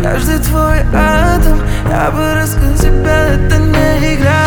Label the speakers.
Speaker 1: каждый твой атом. Я бы раскрыл себя, это не игра.